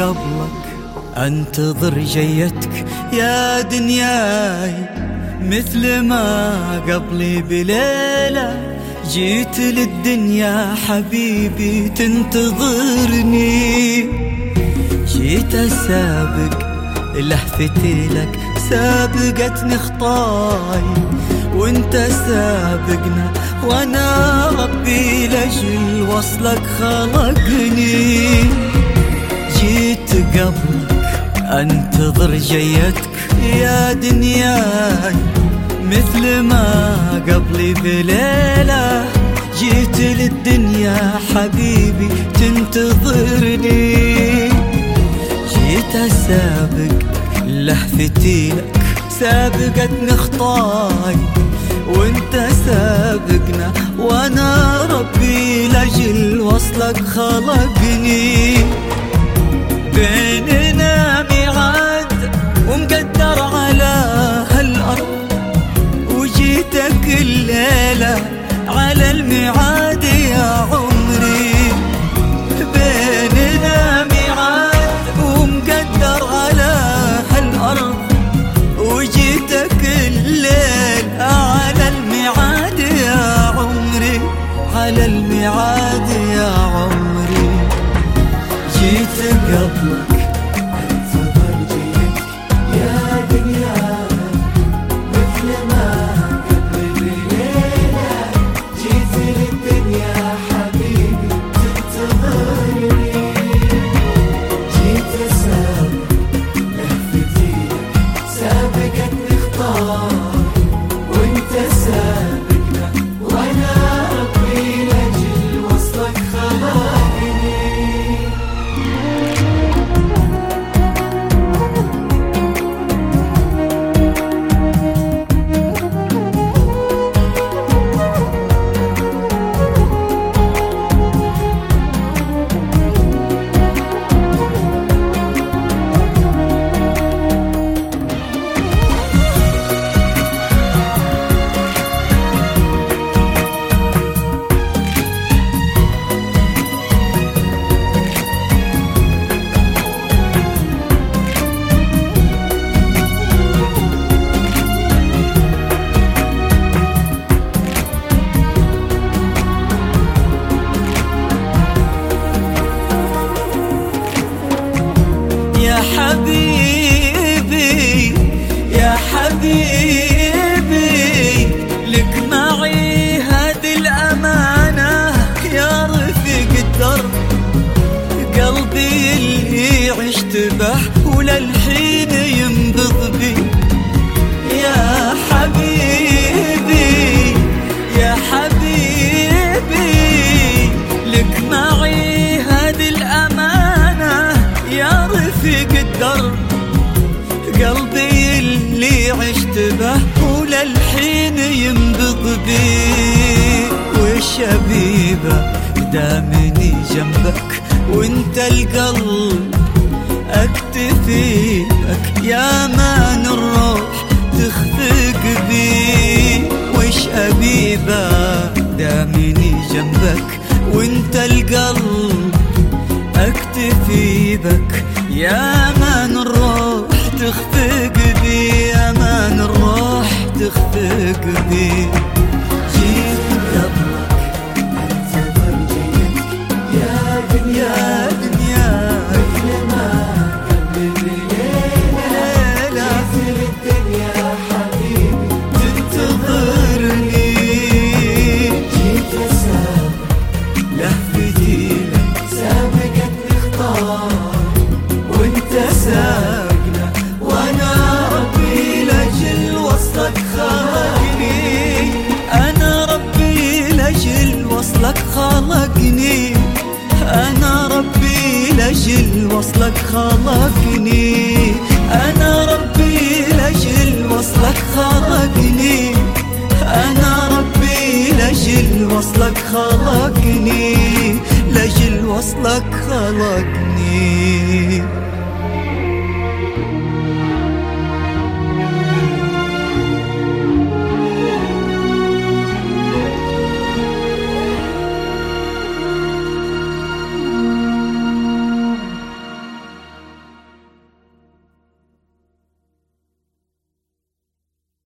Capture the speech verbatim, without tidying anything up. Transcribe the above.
قبلك انتظر جيتك يا دنياي، مثل ما قبلي بليلة جيت للدنيا حبيبي تنتظرني. جيت اسابق لهفتي لك سابقتني خطاي، وانت سابقنا وانا ربي لاجل وصلك خلقني. جيت قبلك انتظر جيتك يا دنياي، مثل ما قبلي بليلة جيت للدنيا حبيبي تنتظرني. جيت اسابق لهفتي لك سابقتني خطاي، وانت سابقنا وانا ربي لاجل وصلك خلقني. بيننا ميعاد ومقدر على هالارض، وجيتك الليلة على الميعاد يا عمري. بيننا ميعاد ومقدر على هالارض، وجيتك الليل على الميعاد يا عمري، على الميعاد يا عمري. جيت قبلك انتظر جيتك يا دنيا، مثل ما قبل بليلة جيت للدنيا حبيبي تنتظرني. جيت اسابق لهفتي سابقتني خطاي، وانت سابقنا وانا ربي لاجل وصلك خلقني. يا حبيبي يا حبيبي لك معي هذه الأمانة يا رفيق الدرب، قلبي اللي عشت به وللحين ينبض بي. يا حبيبي يا حبيبي لك معي هذه الأمانة يا رفيق الدرب، قلبي اللي عشت به وللحين ينبض بي. والشبيبة دامني جنبك وانت القلب اكتفي بك، يا مان الروح تخفق بي. والشبيبة دامني جنبك وانت القلب اكتفي بك، يا مان الروح تخفق بي، يا مان الروح تخفق بي. جيت قبلك انتظر جيتك يا دنيا، يا دنيا مثل ما قبل بليلة جيت للدنيا حبيبي تنتظرني. جيت اسابق لهفتي لك سابقتني خطاي، وانت سابقنا وانا ربي لاجل وصلك خلقني. انا ربي لاجل وصلك خلقني، انا ربي لاجل وصلك خلقني، انا ربي لاجل وصلك خلقني، انا ربي لاجل وصلك خلقني، لاجل وصلك خلقني.